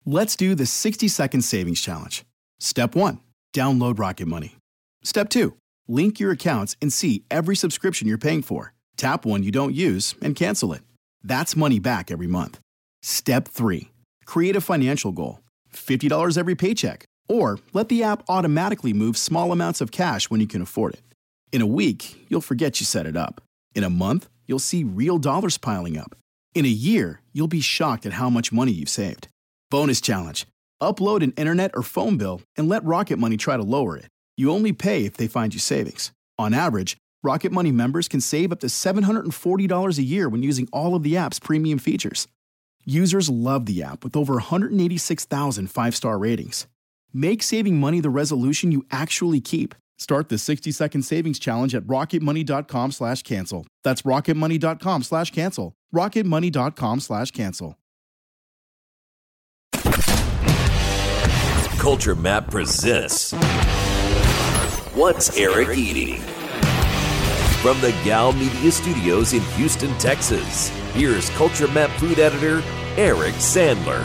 Let's do the 60-second savings challenge. Step 1, download Rocket Money. Step 2, link your accounts and see every subscription you're paying for. Tap one you don't use and cancel it. That's money back every month. Step 3, create a financial goal. $50 every paycheck. Or let the app automatically move small amounts of cash when you can afford it. In a week, you'll forget you set it up. In a month, you'll see real dollars piling up. In a year, you'll be shocked at how much money you've saved. Bonus challenge. Upload an internet or phone bill and let Rocket Money try to lower it. You only pay if they find you savings. On average, Rocket Money members can save up to $740 a year when using all of the app's premium features. Users love the app with over 186,000 five-star ratings. Make saving money the resolution you actually keep. Start the 60-second savings challenge at rocketmoney.com/cancel. That's rocketmoney.com/cancel. rocketmoney.com/cancel. Culture Map presents What's Eric Eating? From the Gal Media Studios in Houston, Texas, here's Culture Map food editor Eric Sandler.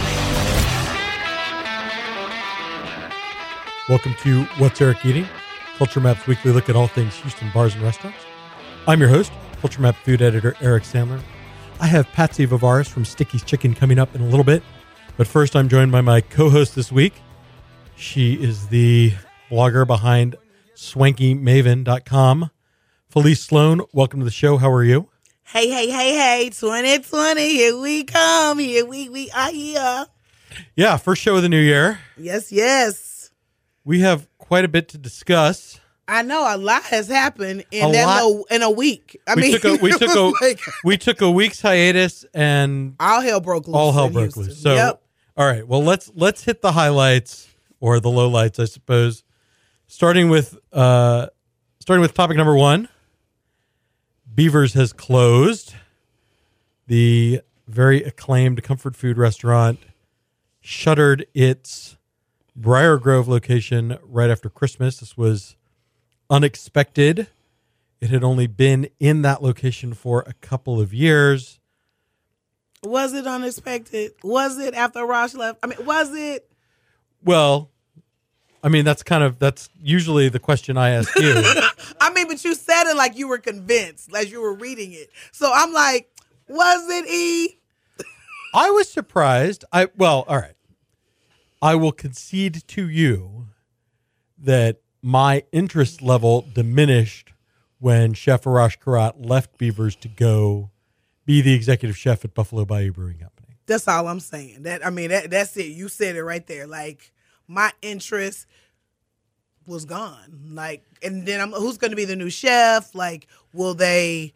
Welcome to What's Eric Eating? Culture Map's weekly look at all things Houston bars and restaurants. I'm your host, Culture Map food editor Eric Sandler. I have Patsy Vivaris from Sticky's Chicken coming up in a little bit. But first, I'm joined by my co-host this week. She is the blogger behind swankymaven.com. Felice Sloan, welcome to the show. How are you? Hey, 2020, here we come. Here we are here. Yeah, first show of the new year. Yes. We have quite a bit to discuss. I know a lot has happened in a week. We took a week's hiatus and all hell broke loose. So, yep. All right. Well, let's hit the highlights or the lowlights, I suppose. Starting with topic number 1. Beavers has closed. The very acclaimed comfort food restaurant shuttered its Briar Grove location right after Christmas. This was unexpected. It had only been in that location for a couple of years. Was it unexpected? Was it after Rosh left? I mean, was it? Well, I mean, that's usually the question I ask you. I mean, but you said it like you were convinced, like you were reading it. So I'm like, was it E? I was surprised. All right. I will concede to you that my interest level diminished when Chef Arash Karat left Beavers to go be the executive chef at Buffalo Bayou Brewing Company. That's all I'm saying. That's it. You said it right there. Like, my interest was gone. Like, and then who's going to be the new chef? Like, will they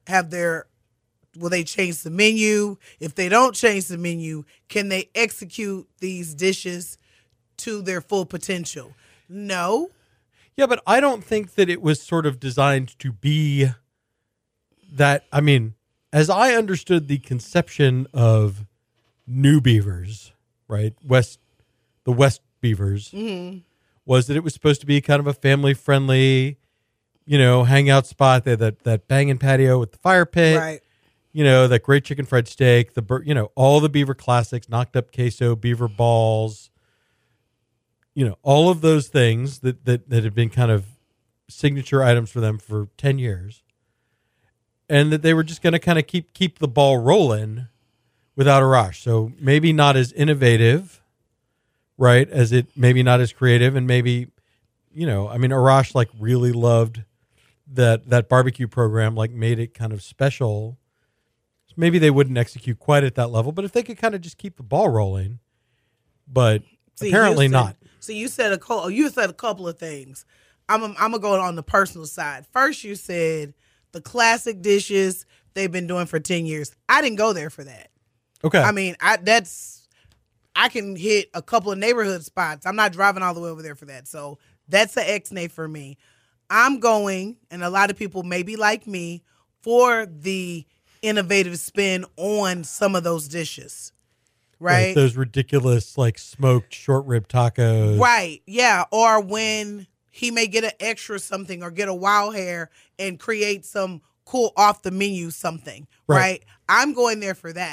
change the menu? If they don't change the menu, can they execute these dishes to their full potential? No. Yeah, but I don't think that it was sort of designed to be that. I mean, as I understood the conception of New Beavers, right? The West Beavers, was that it was supposed to be kind of a family-friendly, hangout spot. They had that banging patio with the fire pit. Right. That great chicken fried steak, all the Beaver classics, knocked up queso, Beaver balls, all of those things that have been kind of signature items for them for 10 years. And that they were just going to kind of keep the ball rolling without Arash. So maybe not as innovative, right, maybe not as creative, and maybe, Arash really loved that barbecue program, made it kind of special. Maybe they wouldn't execute quite at that level, but if they could kind of just keep the ball rolling, but apparently not. So you said a couple of things. I'm gonna go on the personal side. First, you said the classic dishes they've been doing for 10 years. I didn't go there for that. Okay. I mean, I can hit a couple of neighborhood spots. I'm not driving all the way over there for that. So that's an X-nay for me. I'm going, and a lot of people maybe like me, for the innovative spin on some of those dishes, right? Those ridiculous, smoked short rib tacos. Right, yeah. Or when he may get an extra something or get a wild hair and create some cool off the menu something, right? I'm going there for that.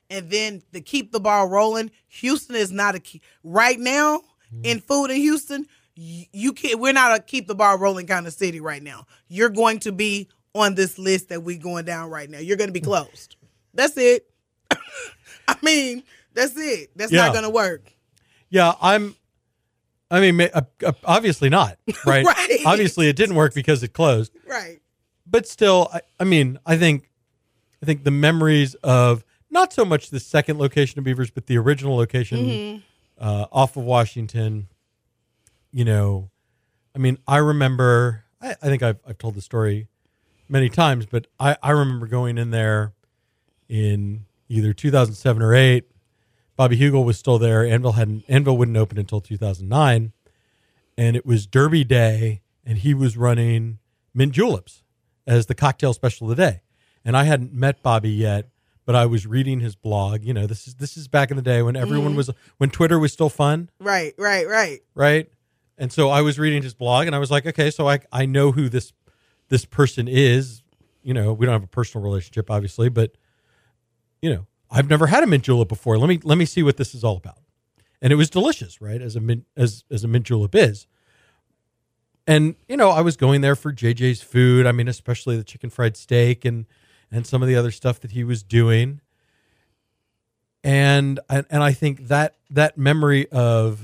and then to keep the ball rolling, Houston is not a key right now in food in Houston. You can't. We're not a keep the ball rolling kind of city right now. You're going to be on this list that we're going down right now. You're going to be closed. That's it. I mean, that's it. That's not going to work. Yeah, obviously not, right? Right. Obviously, it didn't work because it closed. Right. But still, I think the memories of not so much the second location of Beavers, but the original location off of Washington. I remember. I think I've told the story many times, but I remember going in there in either 2007 or 2008. Bobby Hugel was still there. Anvil wouldn't open until 2009, and it was Derby Day, and he was running mint juleps as the cocktail special of the day. And I hadn't met Bobby yet, but I was reading his blog. This is back in the day when everyone when Twitter was still fun. Right. Right. And so I was reading his blog, and I was like, okay, so I know who this person is. We don't have a personal relationship, obviously, but I've never had a mint julep before. Let me see what this is all about. And it was delicious, right? As a mint julep is. And I was going there for JJ's food. I mean, especially the chicken fried steak and some of the other stuff that he was doing. And I think that memory of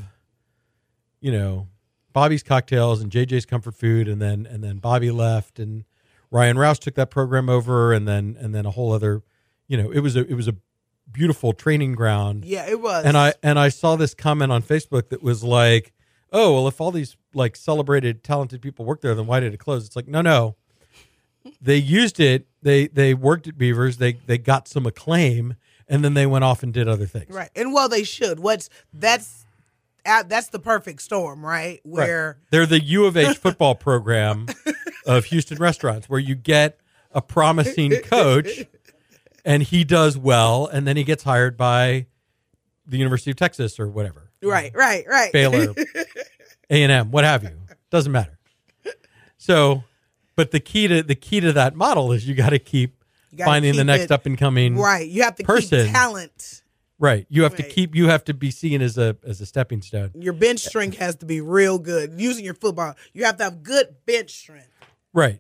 Bobby's cocktails and JJ's comfort food, and then Bobby left, and Ryan Rouse took that program over, and then a whole other, it was a beautiful training ground. Yeah, it was. And I saw this comment on Facebook that was like, oh, well, if all these like celebrated, talented people work there, then why did it close? It's like, no. They used it. They worked at Beavers. They got some acclaim, and then they went off and did other things. Right. And they should. That's the perfect storm, right? Where right. They're the U of H football program of Houston restaurants, where you get a promising coach and he does well, and then he gets hired by the University of Texas or whatever. Right. Baylor, A&M, what have you. Doesn't matter. So, but the key to that model is you got to keep finding the next up and coming right. You have to person. Keep talent. Right. You have to be seen as a stepping stone. Your bench strength has to be real good. Using your football, you have to have good bench strength. Right.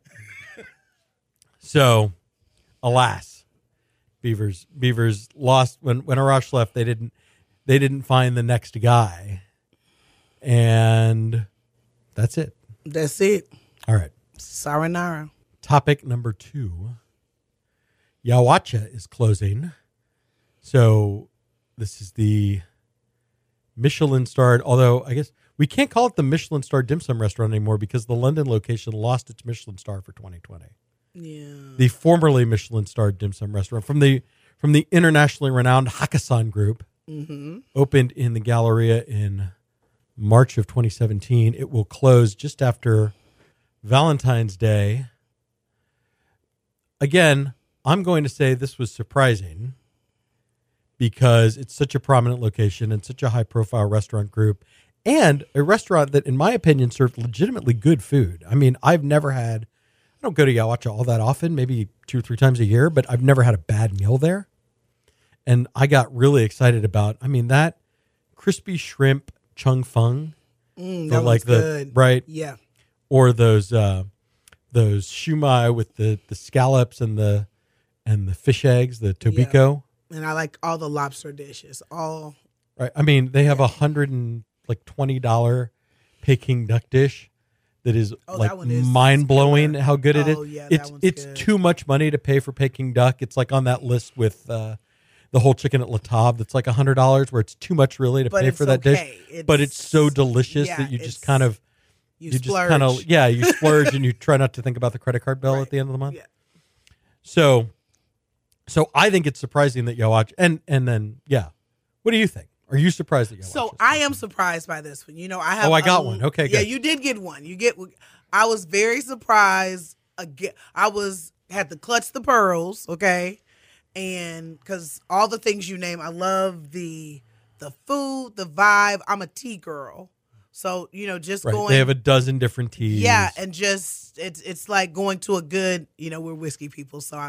So, alas, Beavers lost when Arash left. They didn't find the next guy, and that's it. That's it. All right. Sayonara. Topic number 2. Yawacha is closing. So this is the Michelin-starred, although I guess we can't call it the Michelin-starred dim sum restaurant anymore because the London location lost its Michelin star for 2020. Yeah. The formerly Michelin-starred dim sum restaurant from the internationally renowned Hakkasan Group opened in the Galleria in March of 2017. It will close just after Valentine's Day. Again, I'm going to say this was surprising because it's such a prominent location and such a high-profile restaurant group, and a restaurant that, in my opinion, served legitimately good food. I mean, I don't go to Yawacha all that often, maybe 2 or 3 times a year, but I've never had a bad meal there. And I got really excited about, that crispy shrimp chung fung. That was good. Right? Yeah. Or those shumai with the scallops and the fish eggs, the tobiko. Yeah. And I like all the lobster dishes. All right. They have $120 Peking duck dish that is mind blowing how good it is. Yeah, it's good. Too much money to pay for Peking duck. It's like on that list with the whole chicken at La Table that's like $100, where it's too much really to pay for that dish. But it's so delicious that you just kind of you splurge. You splurge and you try not to think about the credit card bill at the end of the month. Yeah. So I think it's surprising that Yawacha and then what do you think? Are you surprised that Yawacha? So I am surprised by this one. I have. I got one. Okay, good. Yeah, you did get one. I was very surprised. Again, had to clutch the pearls. Okay. And because all the things you name, I love the food, the vibe. I'm a tea girl. So, just going. They have a dozen different teas. Yeah. And just, it's like going to a good, we're whiskey people. So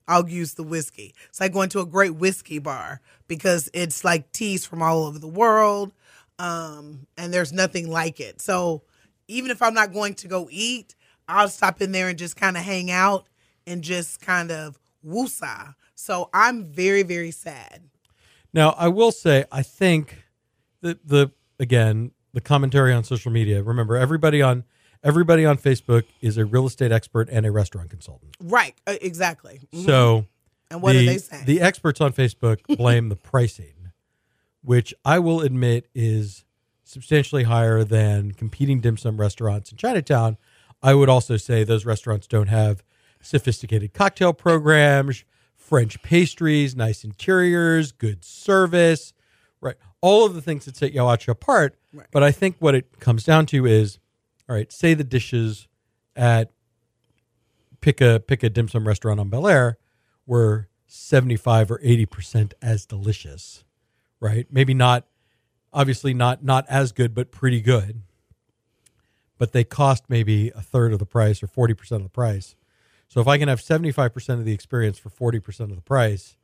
I'll use the whiskey. It's like going to a great whiskey bar because it's like teas from all over the world, and there's nothing like it. So even if I'm not going to go eat, I'll stop in there and just kind of hang out and just kind of woosah. So I'm very, very sad. Now, I will say, I think the commentary on social media. Remember, everybody on Facebook is a real estate expert and a restaurant consultant. Right, exactly. Mm-hmm. So, and what are they saying? The experts on Facebook blame the pricing, which I will admit is substantially higher than competing dim sum restaurants in Chinatown. I would also say those restaurants don't have sophisticated cocktail programs, French pastries, nice interiors, good service, right? All of the things that set Yaowacha apart. Right. But I think what it comes down to is, all right, say the dishes at pick a dim sum restaurant on Bel Air were 75 or 80% as delicious, right? Maybe not, obviously not as good, but pretty good. But they cost maybe a third of the price or 40% of the price. So if I can have 75% of the experience for 40% of the price,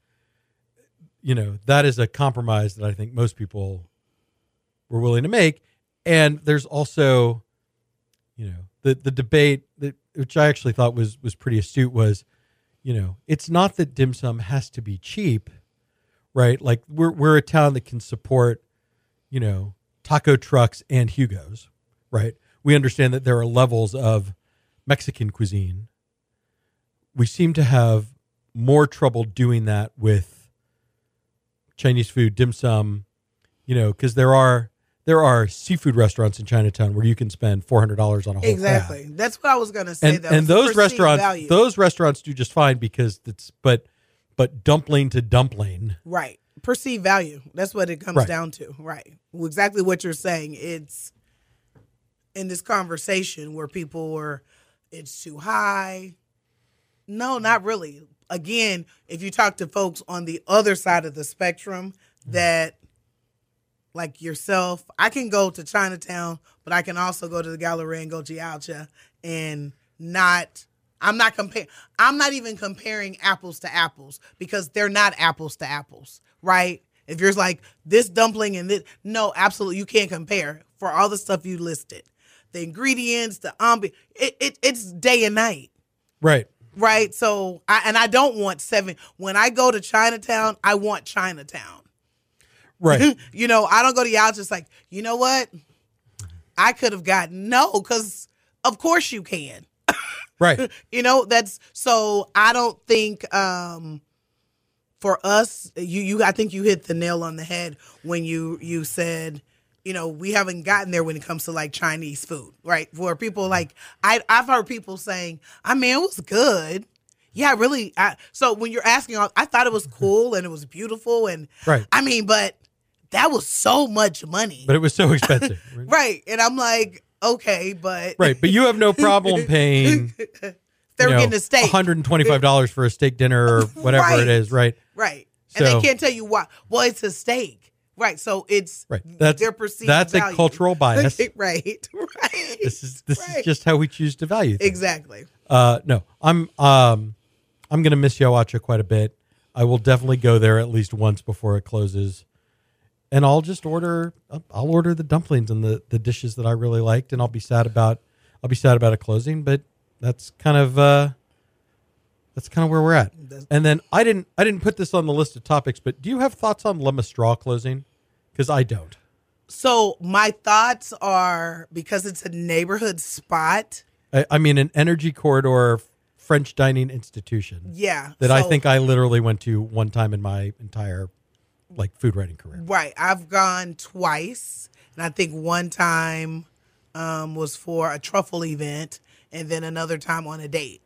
that is a compromise that I think most people were willing to make. And there's also, the debate that, which I actually thought was pretty astute, was, it's not that dim sum has to be cheap, right? Like we're a town that can support, taco trucks and Hugos, right? We understand that there are levels of Mexican cuisine. We seem to have more trouble doing that with Chinese food, dim sum, because there are seafood restaurants in Chinatown where you can spend $400 on a whole exactly. crab. That's what I was going to say. And those restaurants do just fine because it's but dumpling to dumpling, right? Perceived value. That's what it comes down to, right? Well, exactly what you're saying. It's in this conversation where people were, it's too high. No, not really. Again, if you talk to folks on the other side of the spectrum that, like yourself, I can go to Chinatown, but I can also go to the Galleria and go to Yaowacha and I'm not even comparing apples to apples because they're not apples to apples, right? If you're like this dumpling and this, no, absolutely, you can't compare for all the stuff you listed. The ingredients, the it's day and night. Right. Right. So I don't want when I go to Chinatown, I want Chinatown. Right. I don't go to y'all just like, you know what? I could have gotten because of course you can. Right. So I don't think for us, I think you hit the nail on the head when you said, we haven't gotten there when it comes to like Chinese food, right? For people like, I've heard people saying, it was good. Yeah, really. So when you're asking, I thought it was cool and it was beautiful. And right. But that was so much money. But it was so expensive. Right. And I'm like, okay, but. Right. But you have no problem paying. They're getting a steak. $125 for a steak dinner or whatever it is. Right. Right. And they can't tell you why. Well, it's a steak. Right, so it's their perceived that's value. A cultural bias. right. This is just how we choose to value things. Exactly. No, I'm going to miss Yaowacha quite a bit. I will definitely go there at least once before it closes, and I'll just order. I'll order the dumplings and the dishes that I really liked, and I'll be sad about it closing. But that's kind of where we're at. And then I didn't put this on the list of topics, but do you have thoughts on Le Mistral closing? Because I don't. So my thoughts are, because it's a neighborhood spot. An energy corridor French dining institution. Yeah. That I think I literally went to one time in my entire food writing career. Right. I've gone twice. And I think one time was for a truffle event and then another time on a date.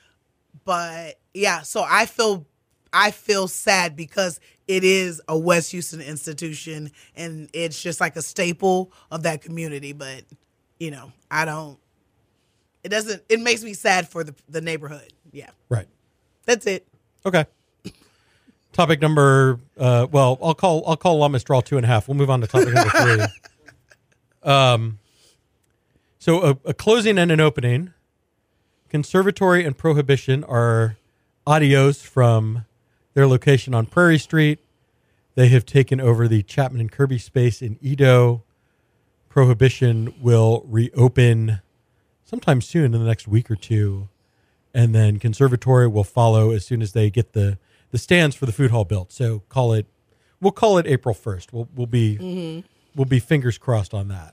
But yeah, so I feel sad because it is a West Houston institution and it's just like a staple of that community. But, it makes me sad for the neighborhood. Yeah. Right. That's it. Okay. Topic number, I'll call La Mistral 2.5. We'll move on to topic number 3. So a closing and an opening. Conservatory and prohibition are Adios from their location on Prairie Street. They have taken over the Chapman and Kirby space in Edo. Prohibition will reopen sometime soon in the next week or two. And then Conservatory will follow as soon as they get the stands for the food hall built. So we'll call it April 1st. We'll be fingers crossed on that.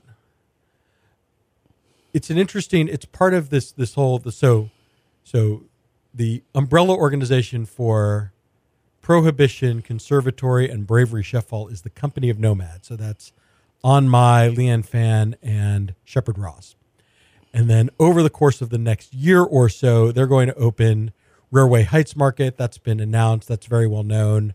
It's part of so the umbrella organization for Prohibition, Conservatory, and Bravery Chef Hall is the Company of Nomads. So that's On My, Leanne Fan, and Shepard Ross. And then over the course of the next year or so, they're going to open Railway Heights Market. That's been announced. That's very well known.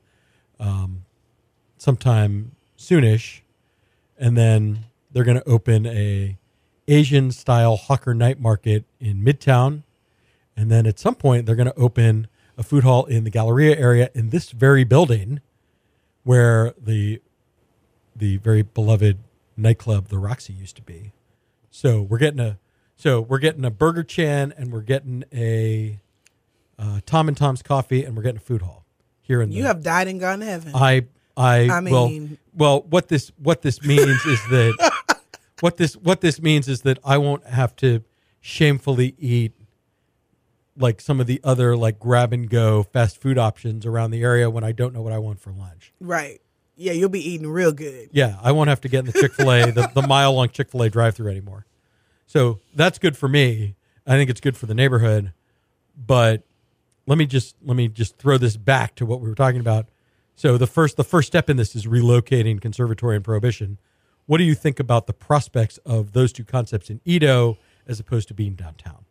Sometime soonish. And then they're going to open a Asian-style hawker night market in Midtown. And then at some point, they're going to open a food hall in the Galleria area in this very building where the very beloved nightclub, the Roxy, used to be. So we're getting a Burger Chan, and we're getting a Tom and Tom's Coffee, and we're getting a food hall here in. You have died and gone to heaven. I mean, well, what this means is that what this means is that I won't have to shamefully eat like some of the other like grab and go fast food options around the area when I don't know what I want for lunch. Right. Yeah, you'll be eating real good. Yeah, I won't have to get in the Chick-fil-A, the mile-long Chick-fil-A drive-thru anymore. So that's good for me. I think it's good for the neighborhood. But let me just throw this back to what we were talking about. So the first step in this is relocating Conservatory and Prohibition. What do you think about the prospects of those two concepts in Edo as opposed to being downtown?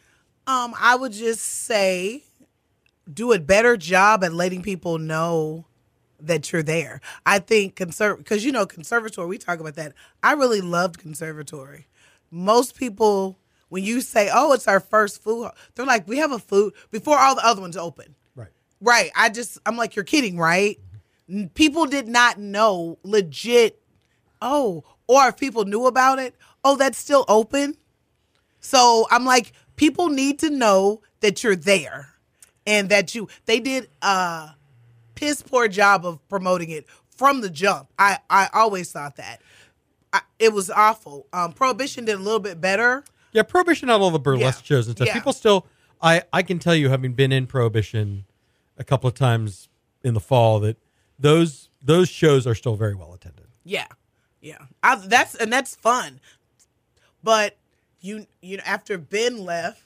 I would just say do a better job at letting people know that you're there. I think because Conservatory, we talk about that. I really loved Conservatory. Most people, when you say, "Oh, it's our first food hall," they're like, "We have a food," before all the other ones open. Right. I'm like, you're kidding, right? Mm-hmm. People did not know legit. Oh, or if people knew about it, oh, that's still open. So I'm like, people need to know that you're there and that they did a piss poor job of promoting it from the jump. I always thought that. It was awful. Prohibition did a little bit better. Yeah, Prohibition had all the burlesque shows and stuff. Yeah. People still, I can tell you, having been in Prohibition a couple of times in the fall, that those shows are still very well attended. Yeah. That's fun. But you after Ben left,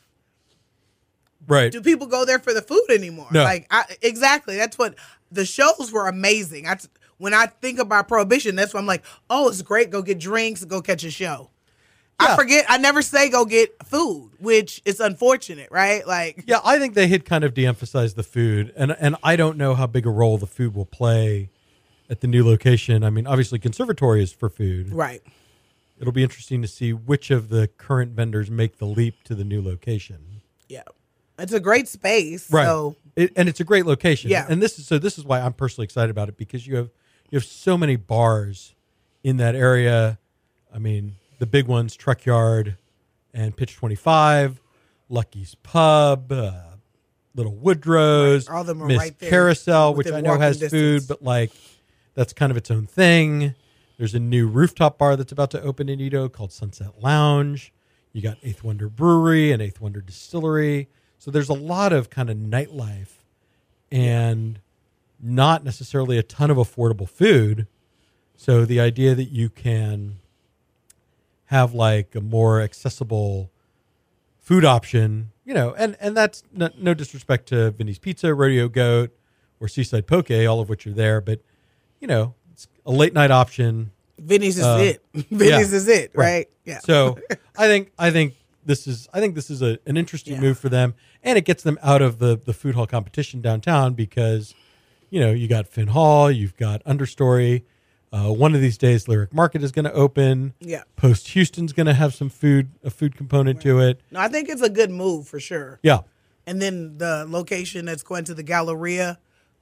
right? Do people go there for the food anymore? No. Exactly. That's what the shows were amazing. When I think about Prohibition, that's why I'm like, oh, it's great. Go get drinks and go catch a show. Yeah. I forget. I never say go get food, which is unfortunate, right? Like, yeah, I think they had kind of de-emphasized the food, and I don't know how big a role the food will play at the new location. I mean, obviously, Conservatory is for food, right? It'll be interesting to see which of the current vendors make the leap to the new location. Yeah, it's a great space, right? So. And it's a great location. Yeah, and this is why I'm personally excited about it, because you have so many bars in that area. I mean, the big ones, Truck Yard and Pitch 25, Lucky's Pub, Little Woodrow's, right. All of them are Miss right there Carousel, which I know has distance. food, but like that's kind of its own thing. There's a new rooftop bar that's about to open in Edo called Sunset Lounge. You got Eighth Wonder Brewery and Eighth Wonder Distillery. So there's a lot of kind of nightlife and not necessarily a ton of affordable food. So the idea that you can have like a more accessible food option, and that's no disrespect to Vinny's Pizza, Rodeo Goat, or Seaside Poke, all of which are there, but it's a late night option. Vinny's is it. Vinny's is it, right? Yeah. So I think this is an interesting move for them, and it gets them out of the food hall competition downtown because you got Finn Hall, you've got Understory. One of these days, Lyric Market is going to open. Yeah. Post Houston's going to have a food component to it. No, I think it's a good move for sure. Yeah. And then the location that's going to the Galleria,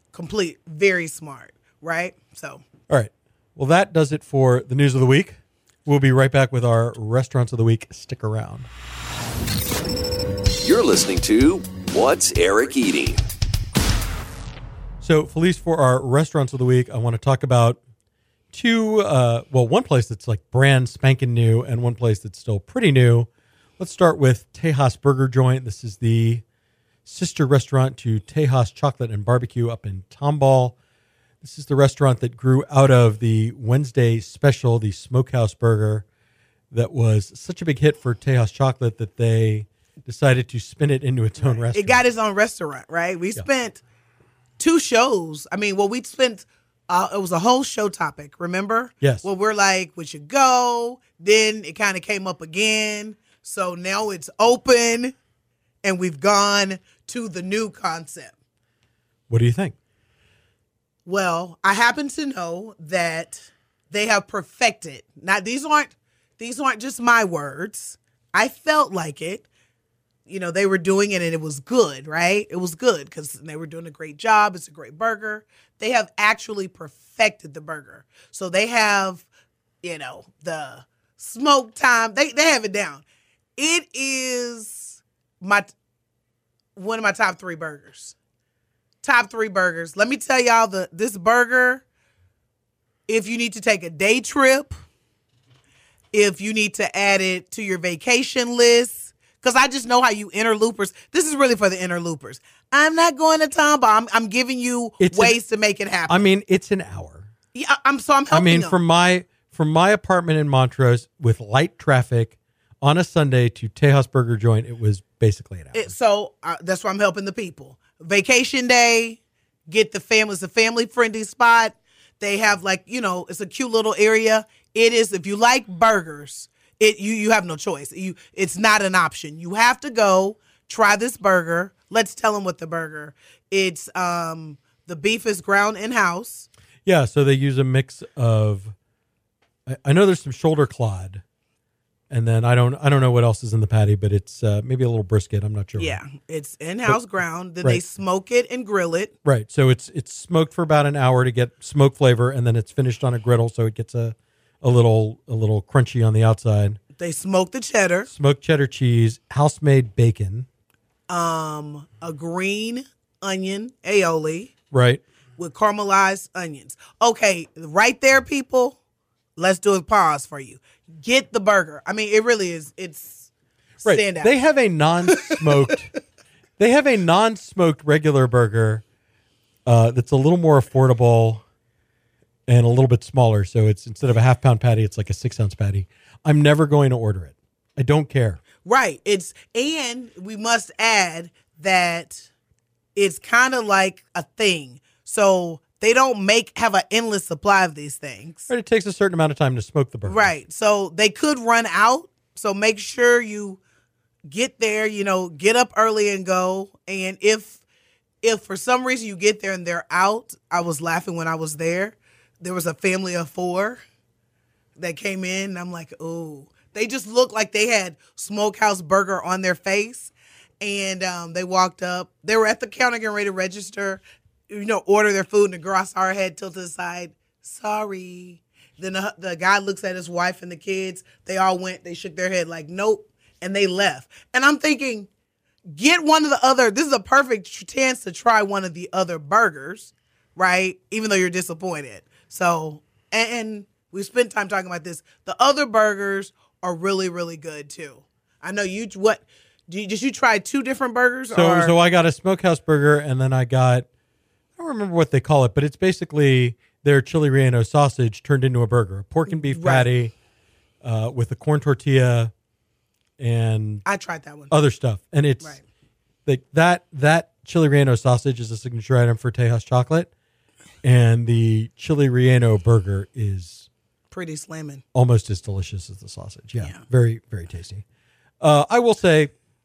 very smart, right? So. All right. Well, that does it for the news of the week. We'll be right back with our restaurants of the week. Stick around. You're listening to What's Eric Eating? So, Felice, for our restaurants of the week, I want to talk about one place that's like brand spanking new and one place that's still pretty new. Let's start with Tejas Burger Joint. This is the sister restaurant to Tejas Chocolate and Barbecue up in Tomball. This is the restaurant that grew out of the Wednesday special, the Smokehouse Burger, that was such a big hit for Tejas Chocolate that they decided to spin it into its own restaurant. It got its own restaurant, right? We spent 2 shows. I mean, we spent, it was a whole show topic, remember? Yes. Well, we're like, we should go. Then it kind of came up again. So now it's open and we've gone to the new concept. What do you think? Well, I happen to know that they have perfected. Now, these aren't just my words. I felt like it. You know, they were doing it and it was good, right? It was good because they were doing a great job. It's a great burger. They have actually perfected the burger. So they have, you know, the smoke time. They have it down. It is one of my top 3 burgers. Top 3 burgers. Let me tell y'all this burger, if you need to take a day trip, if you need to add it to your vacation list, because I just know how you interloopers. This is really for the interloopers. I'm not going to Tomball. I'm giving you ways to make it happen. I mean, it's an hour. Yeah, I'm helping I mean, them. from my apartment in Montrose with light traffic on a Sunday to Tejas Burger Joint, it was basically an hour. So that's why I'm helping the people. Vacation day, get the family. It's a family-friendly spot. They have it's a cute little area. It is, if you like burgers, you have no choice. It's not an option. You have to go try this burger. Let's tell them what the burger. It's the beef is ground in-house. Yeah, so they use a mix of, I know there's some shoulder clod, and then I don't know what else is in the patty, but it's maybe a little brisket. I'm not sure. Yeah, it's in-house ground. Then they smoke it and grill it. Right. So it's smoked for about an hour to get smoke flavor, and then it's finished on a griddle, so it gets a little crunchy on the outside. They smoke the cheddar. Smoked cheddar cheese, house-made bacon. A green onion aioli. Right. With caramelized onions. Okay, right there, people. Let's do a pause for you. Get the burger. I mean, it really is. It's right. Standout. They have a non-smoked regular burger that's a little more affordable and a little bit smaller. So it's, instead of a half-pound patty, it's like a 6-ounce patty. I'm never going to order it. I don't care. Right. And we must add that it's kind of like a thing. So they don't have an endless supply of these things. Right. It takes a certain amount of time to smoke the burger. Right. So they could run out. So make sure you get there, get up early and go. And if for some reason you get there and they're out, I was laughing when I was there. There was a family of 4 that came in and I'm like, ooh. They just looked like they had Smokehouse Burger on their face. And they walked up. They were at the counter getting ready to register, order their food. And the girl saw her head tilted to the side. Sorry. Then the guy looks at his wife and the kids. They all went. They shook their head like, nope. And they left. And I'm thinking, get one of the other. This is a perfect chance to try one of the other burgers, right? Even though you're disappointed. So, and we spent time talking about this. The other burgers are really, really good too. I know did you try 2 different burgers? So I got a Smokehouse burger, and then I don't remember what they call it, but it's basically their chili relleno sausage turned into a burger, a pork and beef patty with a corn tortilla and I tried that one. Other stuff. And it's like that chili relleno sausage is a signature item for Tejas Chocolate, and the chili relleno burger is pretty slamming. Almost as delicious as the sausage. Yeah. Very, very tasty. I will say,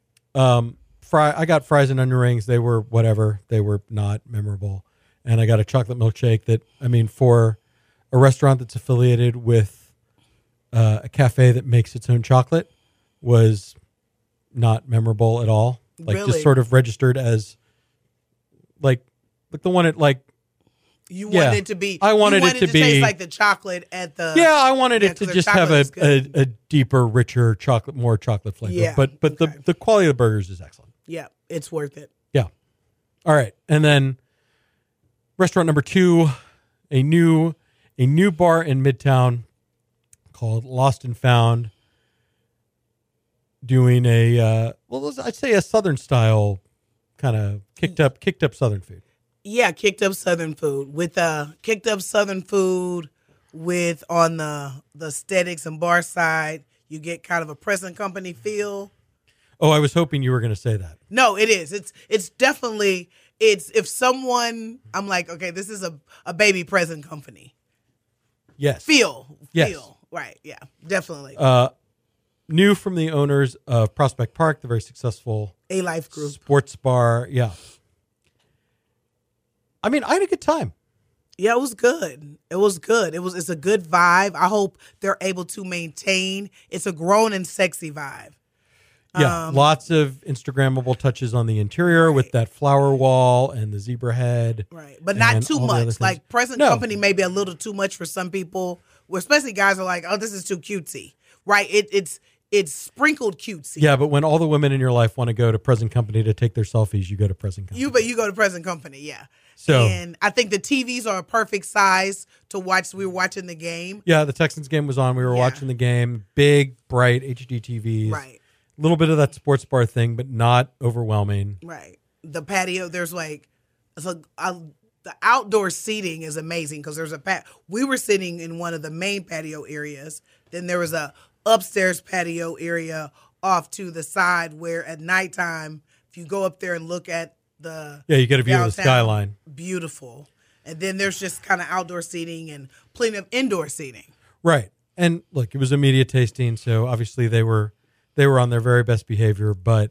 I got fries and onion rings. They were whatever. They were not memorable. And I got a chocolate milkshake that, for a restaurant that's affiliated with a cafe that makes its own chocolate, was not memorable at all. Like, really? Just sort of registered as like the one at like, you wanted it to be. I wanted it to be taste like the chocolate at the. Yeah, I wanted it to just have a deeper, richer chocolate, more chocolate flavor. Yeah, but the quality of the burgers is excellent. Yeah, it's worth it. Yeah. All right, and then Restaurant number 2, a new bar in Midtown called Lost and Found, doing I'd say a Southern style kind of kicked up Southern food. Yeah, kicked up Southern food with on the aesthetics and bar side. You get kind of a present company feel. Oh, I was hoping you were going to say that. No, it is. It's definitely, if someone, I'm like, okay, this is a baby present company. Yes. Feel. Yes. Right. Yeah, definitely. New from the owners of Prospect Park, the very successful A-Life Group sports bar. Yeah. I mean, I had a good time. Yeah, it was good. It's a good vibe. I hope they're able to maintain. It's a grown and sexy vibe. Yeah, lots of Instagrammable touches on the interior with that flower wall and the zebra head. Right, but not too much. Like present company may be a little too much for some people, especially guys are like, oh, this is too cutesy. Right, it's sprinkled cutesy. Yeah, but when all the women in your life want to go to present company to take their selfies, you go to present company. You go to present company, yeah. So, and I think the TVs are a perfect size to watch. We were watching the game. Yeah, the Texans game was on. We were watching the game. Big, bright HD TVs. Right. A little bit of that sports bar thing, but not overwhelming. Right. The patio, there's the outdoor seating is amazing because there's we were sitting in one of the main patio areas. Then there was a upstairs patio area off to the side where at nighttime, if you go up there and look at you get a view of the skyline. Beautiful. And then there's just kind of outdoor seating and plenty of indoor seating. Right. And look, it was a media tasting, so obviously they were on their very best behavior, but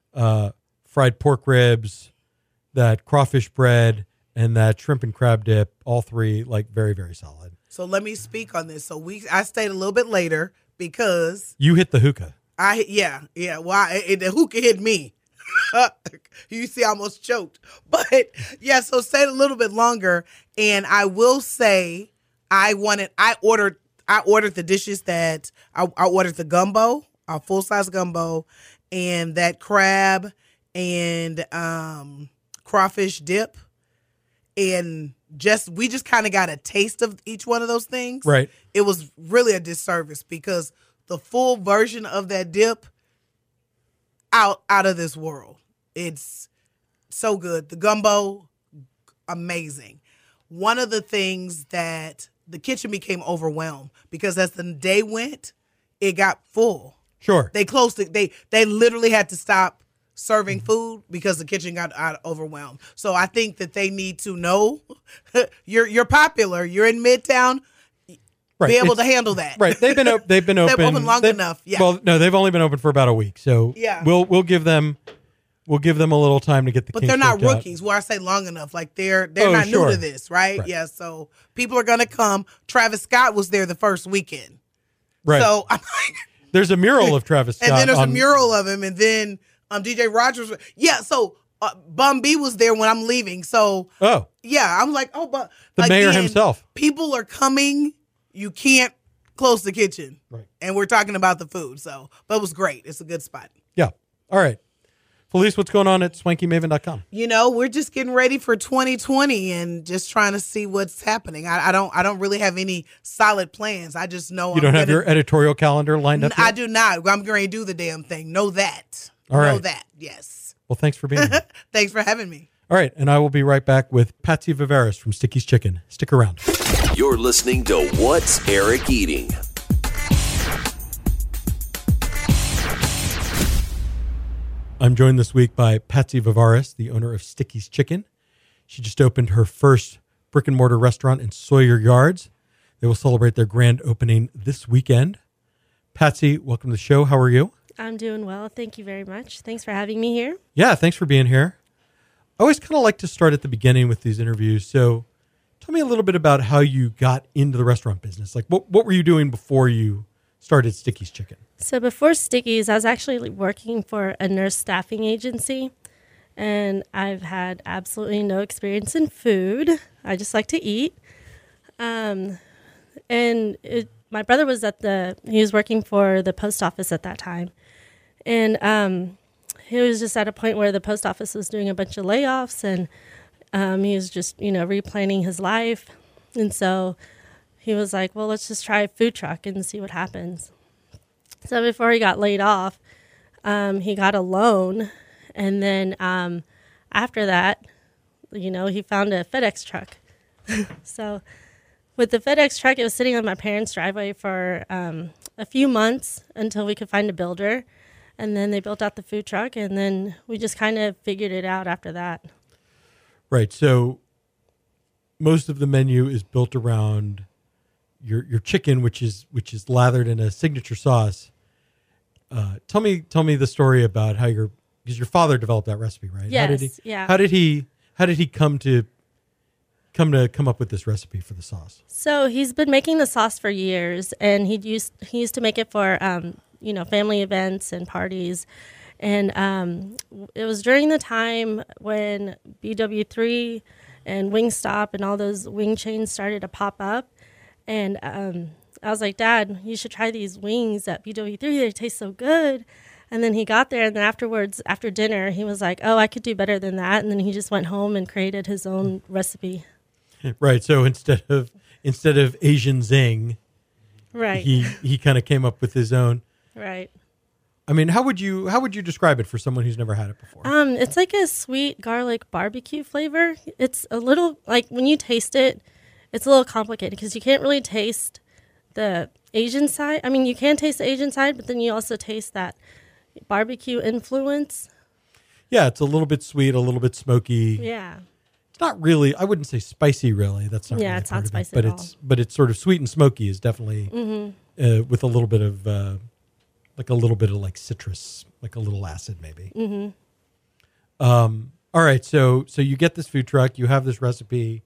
fried pork ribs, that crawfish bread, and that shrimp and crab dip, all three very, very solid. So let me speak on this. So I stayed a little bit later because you hit the hookah. Yeah. Well, the hookah hit me. You see, I almost choked. But yeah, so stayed a little bit longer, and I will say I ordered the dishes that I ordered the gumbo, a full size gumbo, and that crab and crawfish dip, and we just kind of got a taste of each one of those things. Right. It was really a disservice because the full version of that dip out of this world. It's so good. The gumbo, amazing. One of the things that the kitchen became overwhelmed because as the day went, it got full. Sure. They closed it. They literally had to stop serving food because the kitchen got overwhelmed. So I think that they need to know you're popular. You're in Midtown. Right. Be able to handle that. Right. They've been open. They've open long enough. Yeah. Well, no, they've only been open for about a week. So yeah. We'll give them a little time to get the. But they're not rookies. Where I say long enough, like they're not new to this, right? Yeah. So people are gonna come. Travis Scott was there the first weekend. Right. So I'm like, there's a mural of Travis Scott, and then there's a mural of him, and then DJ Rogers. Yeah. So Bun B was there when I'm leaving. So yeah, I'm like, but the mayor himself. People are coming. You can't close the kitchen. Right. And we're talking about the food. So, but it was great. It's a good spot. Yeah. All right. Felice, what's going on at swankymaven.com? We're just getting ready for 2020 and just trying to see what's happening. I don't really have any solid plans. I just know you don't have your editorial calendar lined up yet? I do not. I'm going to do the damn thing. Know that. All right. Know that. Yes. Well, thanks for being here. Thanks for having me. All right. And I will be right back with Patsy Viveras from Sticky's Chicken. Stick around. You're listening to What's Eric Eating? I'm joined this week by Patsy Viveras, the owner of Sticky's Chicken. She just opened her first brick and mortar restaurant in Sawyer Yards. They will celebrate their grand opening this weekend. Patsy, welcome to the show. How are you? I'm doing well. Thank you very much. Thanks for having me here. Yeah, thanks for being here. I always kind of like to start at the beginning with these interviews. So tell me a little bit about how you got into the restaurant business. Like, what were you doing before you started Sticky's Chicken? So before Sticky's, I was actually working for a nurse staffing agency, and I've had absolutely no experience in food. I just like to eat. My brother was he was working for the post office at that time. And he was just at a point where the post office was doing a bunch of layoffs, and He was just, replanning his life. And so he was like, well, let's just try a food truck and see what happens. So before he got laid off, he got a loan. And then after that, he found a FedEx truck. So with the FedEx truck, it was sitting on my parents' driveway for a few months until we could find a builder. And then they built out the food truck, and then we just kind of figured it out after that. Right. So most of the menu is built around your chicken, which is lathered in a signature sauce. Tell me the story about how because your father developed that recipe, right? Yes. How did he come up with this recipe for the sauce? So he's been making the sauce for years, and he used to make it for family events and parties. And it was during the time when BW3 and Wingstop and all those wing chains started to pop up. And I was like, Dad, you should try these wings at BW3. They taste so good. And then he got there, and then afterwards, after dinner, he was like, oh, I could do better than that. And then he just went home and created his own recipe. Right. So instead of Asian zing, right, he kind of came up with his own. Right. I mean, how would you describe it for someone who's never had it before? It's like a sweet garlic barbecue flavor. It's a little, like, when you taste it, it's a little complicated because you can't really taste the Asian side. I mean, you can taste the Asian side, but then you also taste that barbecue influence. Yeah, it's a little bit sweet, a little bit smoky. Yeah. It's not really, I wouldn't say spicy really. That's not Yeah, really it's part not of spicy it, at all. but it's sort of sweet and smoky is definitely with a little bit of like citrus, like a little acid maybe. Mm-hmm. All right, so you get this food truck, you have this recipe.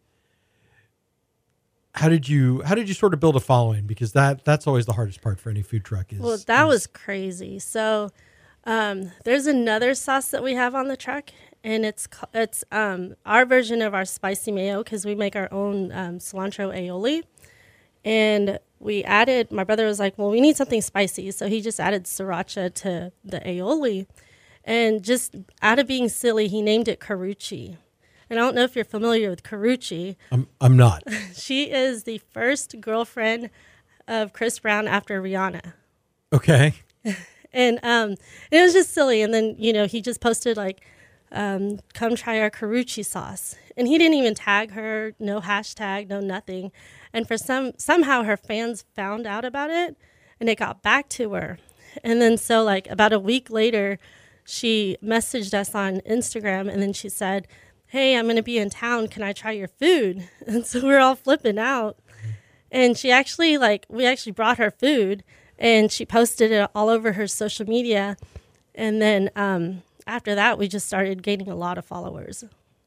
How did you sort of build a following? Because that's always the hardest part for any food truck. That was crazy. So there's another sauce that we have on the truck, and it's our version of our spicy mayo because we make our own cilantro aioli. And my brother was like, well, we need something spicy. So he just added sriracha to the aioli. And just out of being silly, he named it Karrueche. And I don't know if you're familiar with Karrueche. I'm not. She is the first girlfriend of Chris Brown after Rihanna. Okay. And it was just silly. And then, he just posted like, come try our Karrueche sauce. And he didn't even tag her, no hashtag, no nothing. And for somehow her fans found out about it and it got back to her. And then so like about a week later, she messaged us on Instagram and then she said, hey, I'm going to be in town. Can I try your food? And so we're all flipping out. And we actually brought her food and she posted it all over her social media. And then after that, we just started gaining a lot of followers.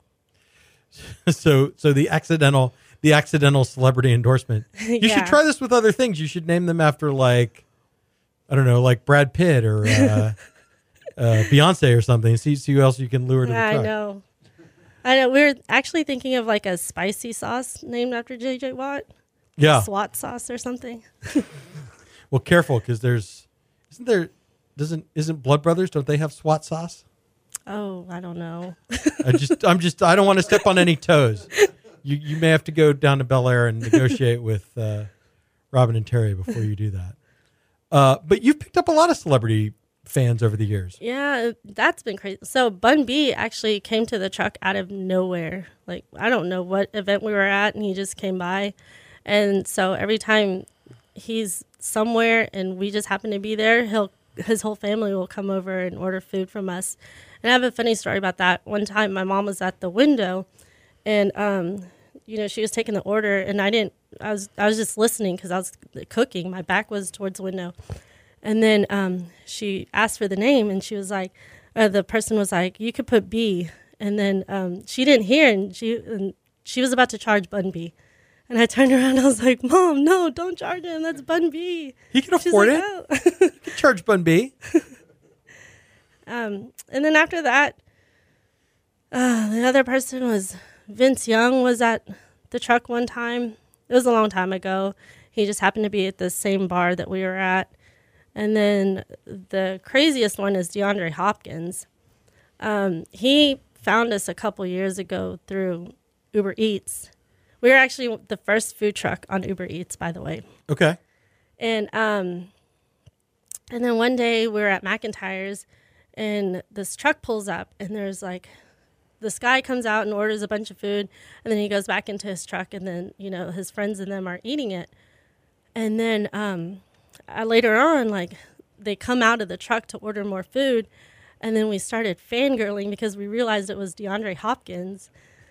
So the accidental celebrity endorsement. You Yeah. should try this with other things. You should name them after like, I don't know, like Brad Pitt or Beyonce or something. See who else you can lure to the truck. I know. We're actually thinking of like a spicy sauce named after JJ Watt. Yeah. SWAT sauce or something. Well, careful because isn't Blood Brothers? Don't they have SWAT sauce? Oh, I don't know. I don't want to step on any toes. You may have to go down to Bel Air and negotiate with Robin and Terry before you do that. But you've picked up a lot of celebrity fans over the years. Yeah, that's been crazy. So Bun B actually came to the truck out of nowhere. Like, I don't know what event we were at, and he just came by. And so every time he's somewhere and we just happen to be there, his whole family will come over and order food from us. And I have a funny story about that. One time my mom was at the window and she was taking the order and I was just listening because I was cooking. My back was towards the window. And then she asked for the name and she was like, the person was like, you could put B. And then she didn't hear and she was about to charge Bun B. And I turned around and I was like, Mom, no, don't charge him. That's Bun B. He can afford it. Oh. You can charge Bun B. And then after that, the other person was Vince Young was at the truck one time. It was a long time ago. He just happened to be at the same bar that we were at. And then the craziest one is DeAndre Hopkins. He found us a couple years ago through Uber Eats. We were actually the first food truck on Uber Eats, by the way. Okay. And then one day we were at McIntyre's, and this truck pulls up, and there's like, this guy comes out and orders a bunch of food, and then he goes back into his truck, and then, you know, his friends and them are eating it. And then later on, like, they come out of the truck to order more food, and then we started fangirling because we realized it was DeAndre Hopkins.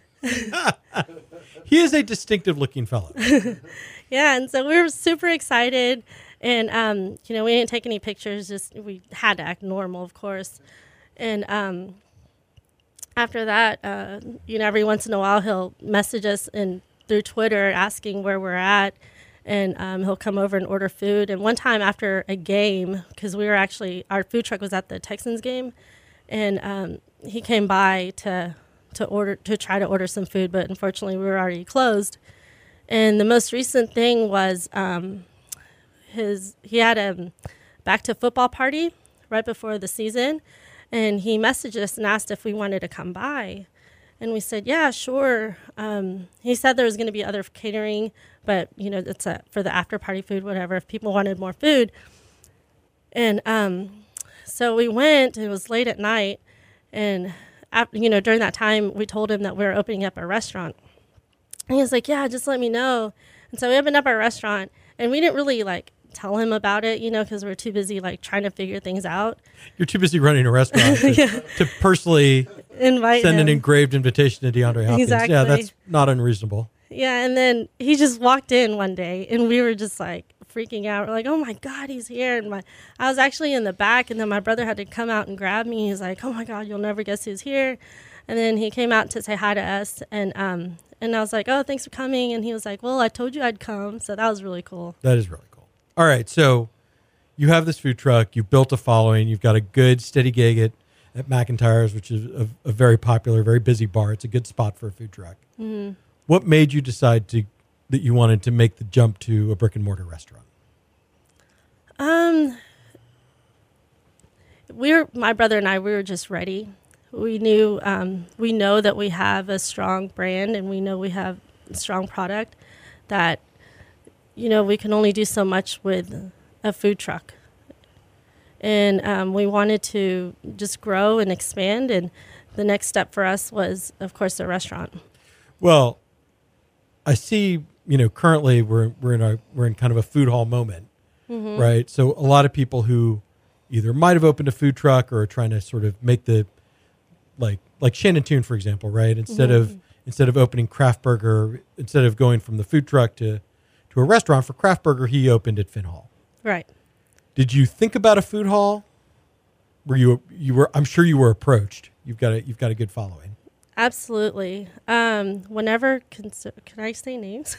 He is a distinctive looking fellow. Yeah, and so we were super excited, and you know, we didn't take any pictures, just we had to act normal, of course. And after that, you know, every once in a while he'll message us and through Twitter asking where we're at, and he'll come over and order food. And one time after a game, because we were actually, our food truck was at the Texans game, and he came by to try to order some food, but unfortunately we were already closed. And the most recent thing was he had a back to football party right before the season, and he messaged us and asked if we wanted to come by. And we said, yeah, sure. He said there was going to be other catering, but, you know, it's for the after party food, whatever, if people wanted more food. And so we went. It was late at night. And, you know, during that time, we told him that we were opening up a restaurant. And he was like, yeah, just let me know. And so we opened up our restaurant. And we didn't really, like, tell him about it, you know, because we're too busy, like, trying to figure things out. You're too busy running a restaurant to personally send an engraved invitation to DeAndre Hopkins. Exactly. Yeah, that's not unreasonable. Yeah, and then he just walked in one day, and we were just, like, freaking out. We're like, oh, my God, he's here. And I was actually in the back, and then my brother had to come out and grab me. He's like, oh, my God, you'll never guess who's here. And then he came out to say hi to us, and I was like, oh, thanks for coming. And he was like, well, I told you I'd come. So that was really cool. That is really cool. All right, so you have this food truck. You've built a following. You've got a good, steady gig at McIntyre's, which is a very popular, very busy bar. It's a good spot for a food truck. Mm-hmm. What made you decide that you wanted to make the jump to a brick and mortar restaurant? My brother and I, we were just ready. We knew, we know that we have a strong brand, and we know we have a strong product that, you know, we can only do so much with a food truck. And we wanted to just grow and expand, and the next step for us was, of course, a restaurant. Well, I see, you know, currently we're in kind of a food hall moment, mm-hmm. right? So a lot of people who either might have opened a food truck or are trying to sort of make the like Shannon Toon, for example, right? Instead of opening Craft Burger, instead of going from the food truck to a restaurant for Craft Burger, he opened at Finn Hall. Right. Did you think about a food hall? Were you were? I'm sure you were approached. You've got a good following. Absolutely. Whenever can I say names?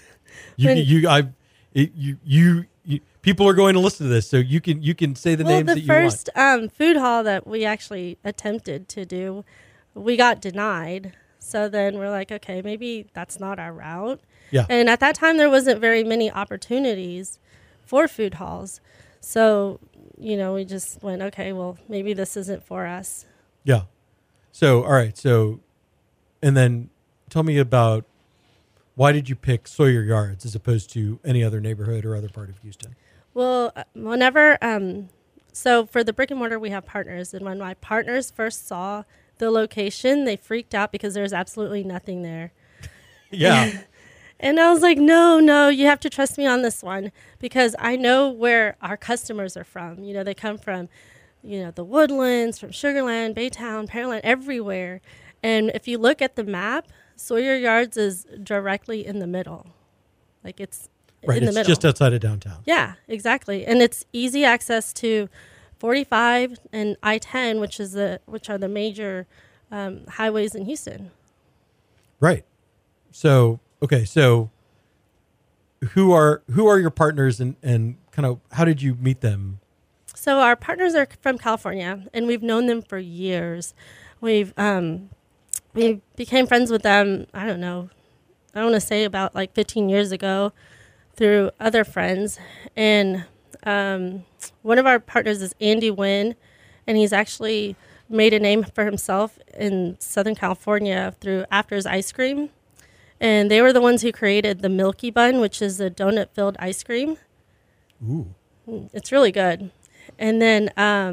People are going to listen to this, so you can say the names that you want. The first food hall that we actually attempted to do, we got denied. So then we're like, okay, maybe that's not our route. Yeah. And at that time, there wasn't very many opportunities for food halls. So, you know, we just went, okay, well, maybe this isn't for us. Yeah. So, all right. So, and then tell me about why did you pick Sawyer Yards as opposed to any other neighborhood or other part of Houston? Well, so for the brick and mortar, we have partners. And when my partners first saw the location, they freaked out because there's absolutely nothing there. Yeah. And I was like, no, you have to trust me on this one because I know where our customers are from. You know, they come from, you know, the Woodlands, from Sugar Land, Baytown, Pearland, everywhere. And if you look at the map, Sawyer Yards is directly in the middle. Like it's right, in the it's middle. just outside of downtown. Yeah, exactly. And it's easy access to 45 and I-10, which are the major highways in Houston. Right. So, okay. So who are your partners and kind of how did you meet them? So our partners are from California and we've known them for years. We became friends with them, I don't want to say about like 15 years ago through other friends. And one of our partners is Andy Wynn, and he's actually made a name for himself in Southern California through After's Ice Cream. And they were the ones who created the Milky Bun, which is a donut-filled ice cream. Ooh. It's really good. And then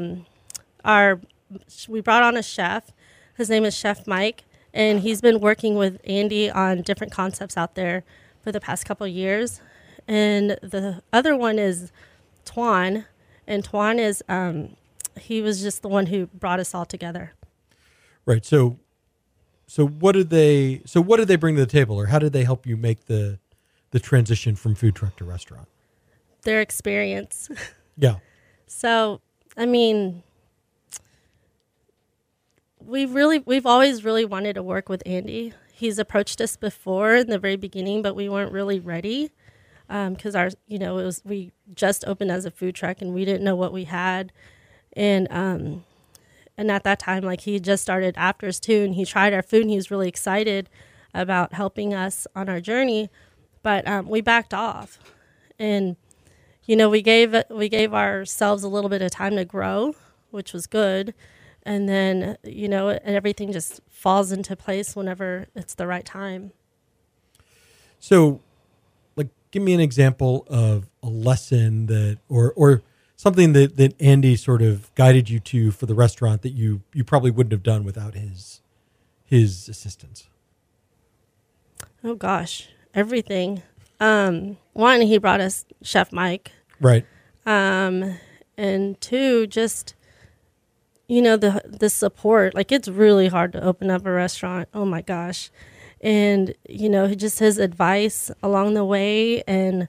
we brought on a chef. His name is Chef Mike, and he's been working with Andy on different concepts out there for the past couple of years. And the other one is Twan, and Twan is he was just the one who brought us all together. Right. So what did they bring to the table, or how did they help you make the transition from food truck to restaurant? Their experience. Yeah. So, I mean, we've always really wanted to work with Andy. He's approached us before in the very beginning, but we weren't really ready because we just opened as a food truck and we didn't know what we had, and at that time, like, he just started Afters too, and he tried our food and he was really excited about helping us on our journey, but we backed off, and we gave ourselves a little bit of time to grow, which was good. And then, everything just falls into place whenever it's the right time. So, like, give me an example of a lesson that, or something that Andy sort of guided you to for the restaurant that you probably wouldn't have done without his assistance. Oh gosh, everything. One, he brought us Chef Mike. Right. And two, just, the support. Like, it's really hard to open up a restaurant. Oh my gosh. And, just his advice along the way, and,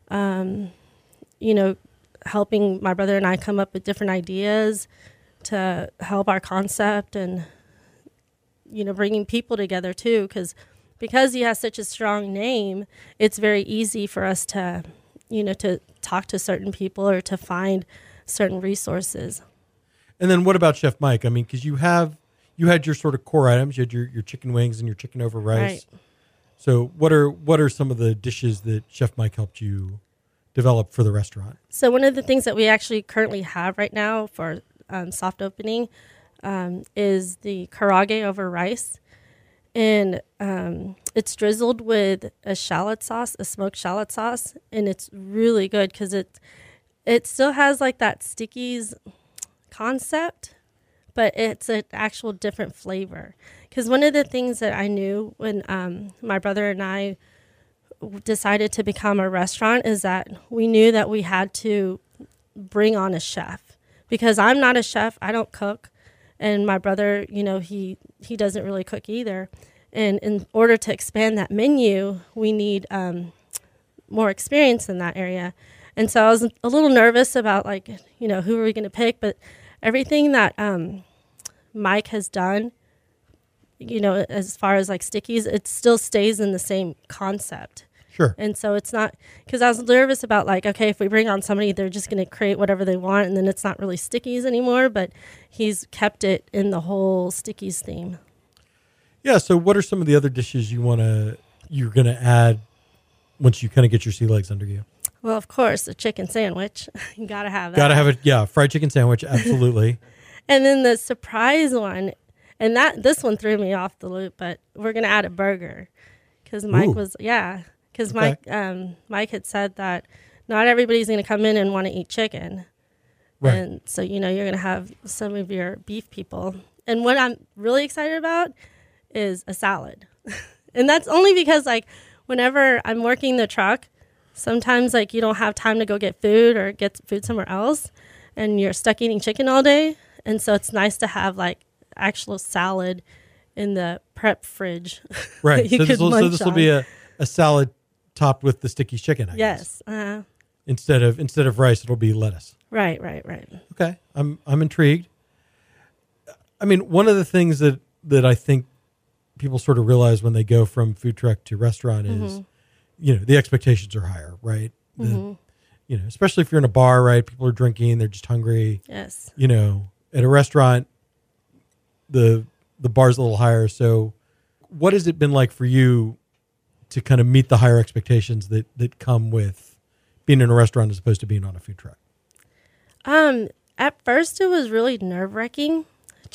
helping my brother and I come up with different ideas to help our concept, and, bringing people together too. Because he has such a strong name, it's very easy for us to talk to certain people or to find certain resources. And then what about Chef Mike? I mean, because you had your sort of core items. You had your chicken wings and your chicken over rice. Right. So what are some of the dishes that Chef Mike helped you develop for the restaurant? So one of the things that we actually currently have right now for soft opening is the karage over rice. And it's drizzled with a shallot sauce, a smoked shallot sauce, and it's really good because it still has like that Stickies concept, but it's an actual different flavor. Because one of the things that I knew when my brother and I decided to become a restaurant is that we knew that we had to bring on a chef. Because I'm not a chef, I don't cook. And my brother, he doesn't really cook either. And in order to expand that menu, we need more experience in that area. And so I was a little nervous about, who are we going to pick? But everything that Mike has done, as far as like Stickies, it still stays in the same concept. Sure. And so it's not, because I was nervous about okay, if we bring on somebody, they're just going to create whatever they want, and then it's not really Stickies anymore, but he's kept it in the whole Stickies theme. Yeah, so what are some of the other dishes you're going to add once you kind of get your sea legs under you? Well, of course, a chicken sandwich. You got to have that. Got to have it, yeah, fried chicken sandwich, absolutely. And then the surprise one, and this one threw me off the loop, but we're going to add a burger. Because Mike Mike had said that not everybody's going to come in and want to eat chicken. Right. And so, you're going to have some of your beef people. And what I'm really excited about is a salad. And that's only because, whenever I'm working the truck, sometimes, you don't have time to go get food or get food somewhere else, and you're stuck eating chicken all day. And so it's nice to have, actual salad in the prep fridge. Right. So this will be a salad topped with the Stickies chicken, I guess. Yes. Instead of rice, it'll be lettuce. Right. Okay. I'm intrigued. I mean, one of the things that I think people sort of realize when they go from food truck to restaurant is, the expectations are higher, right? Especially if you're in a bar, right? People are drinking, they're just hungry. Yes. At a restaurant, the bar's a little higher. So what has it been like for you to kind of meet the higher expectations that come with being in a restaurant as opposed to being on a food truck? At first it was really nerve-wracking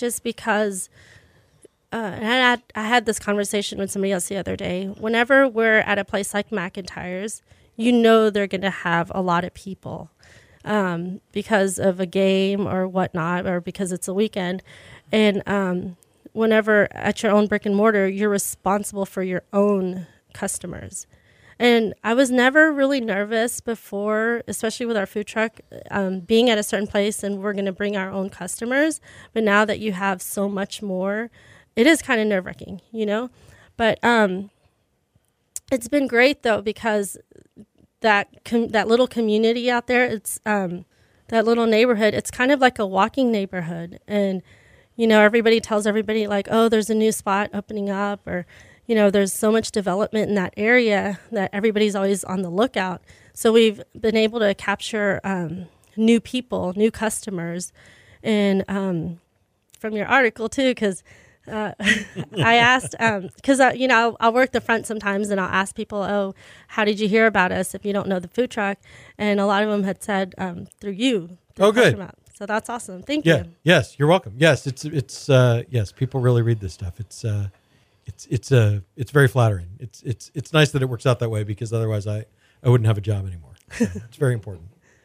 just because and I had this conversation with somebody else the other day. Whenever we're at a place like McIntyre's, you know they're going to have a lot of people because of a game or whatnot, or because it's a weekend. And whenever at your own brick and mortar, you're responsible for your own customers. And I was never really nervous before, especially with our food truck, being at a certain place and we're going to bring our own customers. But now that you have so much more, it is kind of nerve-wracking, you know? But it's been great, though, because that little community out there, it's that little neighborhood, it's kind of like a walking neighborhood. And, you know, everybody tells everybody, like, oh, there's a new spot opening up, or, you know, there's so much development in that area that everybody's always on the lookout. So we've been able to capture new people, new customers. And from your article, too, because I asked, because, you know, I'll work the front sometimes and I'll ask people, oh, how did you hear about us if you don't know the food truck? And a lot of them had said through you. Oh, good. So that's awesome. Thank you. Yes, you're welcome. Yes, it's yes, people really read this stuff. It's very flattering. It's nice that it works out that way, because otherwise I wouldn't have a job anymore. So it's very important.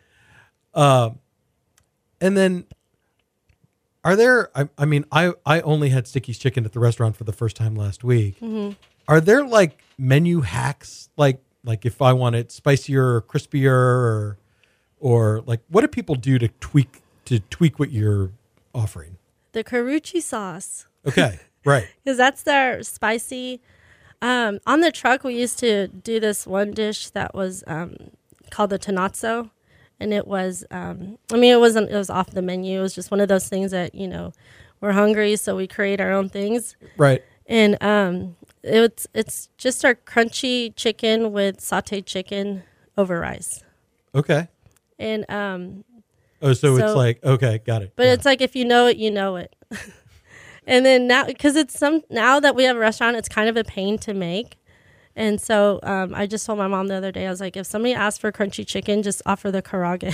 And then, are there, I mean, I only had Sticky's Chicken at the restaurant for the first time last week. Mm-hmm. Are there like menu hacks, like if I want it spicier or crispier, or like, what do people do to tweak what you're offering? The Carucci sauce. Okay, right. Because that's their spicy. On the truck, we used to do this one dish that was called the tonazzo. And it was, it was off the menu. It was just one of those things that, you know, we're hungry, so we create our own things. Right. And it's just our crunchy chicken with sauteed chicken over rice. Okay. And so it's like, okay, got it. But it's like, if you know it, you know it. And then now, because now that we have a restaurant, it's kind of a pain to make. And so I just told my mom the other day, I was like, if somebody asks for crunchy chicken, just offer the karaage.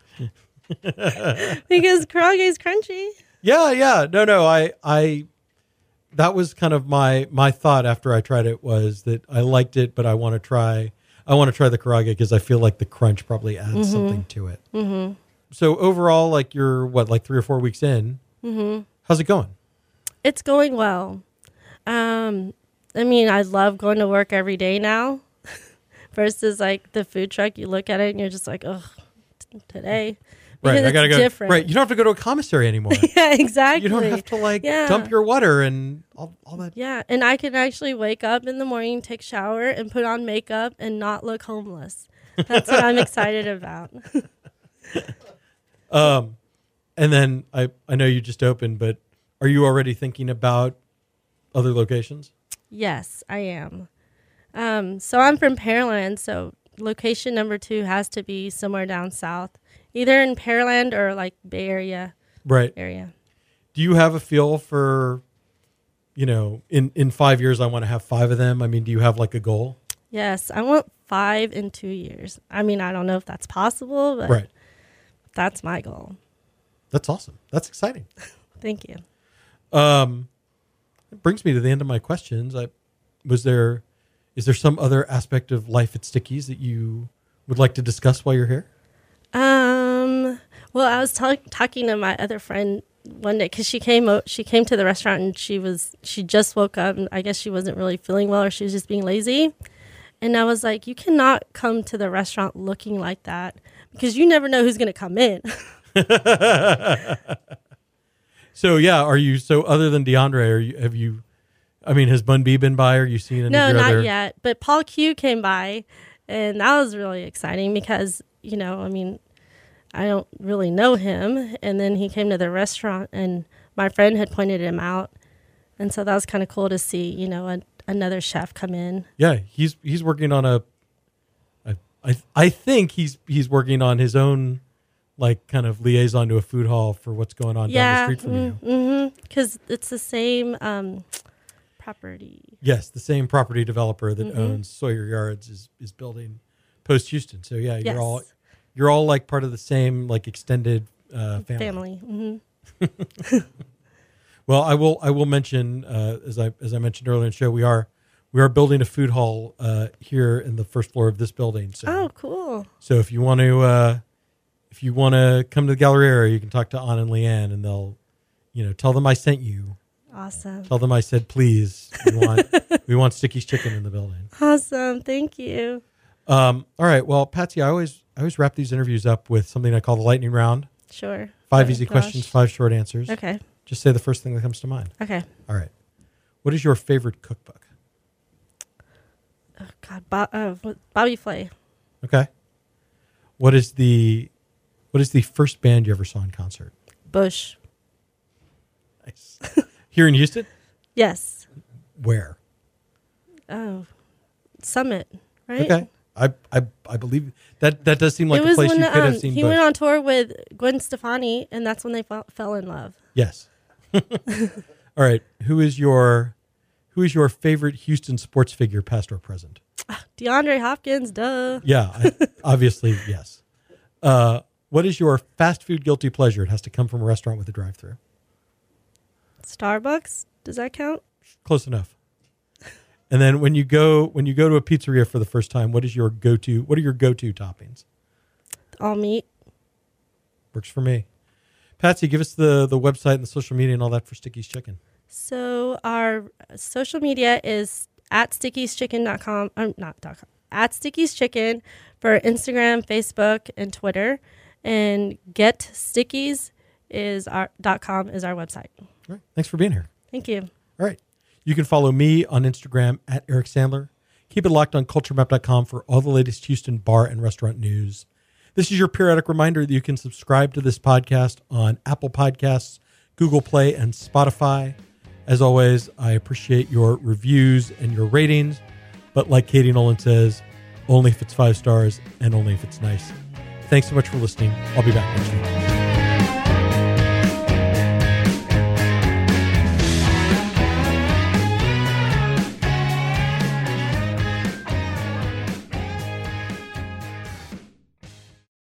Because karaage is crunchy. Yeah. No. I that was kind of my thought after I tried it, was that I liked it, but I want to try the karaage because I feel like the crunch probably adds something to it. Mm-hmm. So overall, like, you're like 3 or 4 weeks in. Mm-hmm. How's it going? It's going well. I mean, I love going to work every day now versus like the food truck. You look at it and you're just like, ugh, today. Because right, I gotta go. Different. Right, you don't have to go to a commissary anymore. Yeah, exactly. You don't have to dump your water and all that. Yeah, and I can actually wake up in the morning, take a shower, and put on makeup and not look homeless. That's what I'm excited about. And then I know you just opened, but are you already thinking about other locations? Yes, I am. So I'm from Pearland, so location number 2 has to be somewhere down south, either in Pearland or like Bay Area. Right. Area. Do you have a feel for, you know, in 5 years, I want to have 5 of them? I mean, do you have like a goal? Yes, I want 5 in 2 years. I mean, I don't know if that's possible, but that's my goal. That's awesome. That's exciting. Thank you. It brings me to the end of my questions. Is there some other aspect of life at Sticky's that you would like to discuss while you're here? Well, I was talking to my other friend one day, because she came to the restaurant and she just woke up, and I guess she wasn't really feeling well, or she was just being lazy. And I was like, you cannot come to the restaurant looking like that, because you never know who's going to come in. So other than DeAndre, has Bun B been by? Or you seen any No, of your not yet. But Paul Q came by, and that was really exciting because, you know, I mean, I don't really know him. And then he came to the restaurant, and my friend had pointed him out. And so that was kind of cool to see, you know, another chef come in. Yeah, he's working on I think he's working on his own, like, kind of liaison to a food hall for what's going on down the street from you. Mm-hmm. Because it's the same property. Yes, the same property developer that owns Sawyer Yards is building Post Houston. So yeah, you're all like part of the same, like, extended family. Mm-hmm. Well, I will mention as I mentioned earlier in the show, we are building a food hall here in the first floor of this building. So, Oh, cool. So if you want to come to the gallery area, you can talk to Ann and Leanne, and they'll, tell them I sent you. Awesome. Tell them I said, please, we want Sticky's Chicken in the building. Awesome. Thank you. All right. Well, Patsy, I always wrap these interviews up with something I call the lightning round. Sure. 5 easy questions, 5 short answers. Okay. Just say the first thing that comes to mind. Okay. All right. What is your favorite cookbook? Oh, God. Bobby Flay. Okay. What is the first band you ever saw in concert? Bush. Nice. Here in Houston? Yes. Where? Oh, Summit, right? Okay. I believe that does seem like it a was place when you could have seen he Bush. went on tour with Gwen Stefani, and that's when they fell in love. Yes. All right. Who is your favorite Houston sports figure, past or present? DeAndre Hopkins, duh. Yeah, obviously, yes. What is your fast food guilty pleasure? It has to come from a restaurant with a drive-through. Starbucks, does that count? Close enough. And then when you go to a pizzeria for the first time, what are your go-to toppings? All meat. Works for me. Patsy, give us the website and the social media and all that for Sticky's Chicken. So our social media is at stickieschicken.com. Not .com. At Sticky's Chicken for Instagram, Facebook, and Twitter. And GetStickies is .com is our website. All right. Thanks for being here. Thank you. All right. You can follow me on Instagram at Eric Sandler. Keep it locked on culturemap.com for all the latest Houston bar and restaurant news. This is your periodic reminder that you can subscribe to this podcast on Apple Podcasts, Google Play, and Spotify. As always, I appreciate your reviews and your ratings. But like Katie Nolan says, only if it's 5 stars and only if it's nice. Thanks so much for listening. I'll be back next week.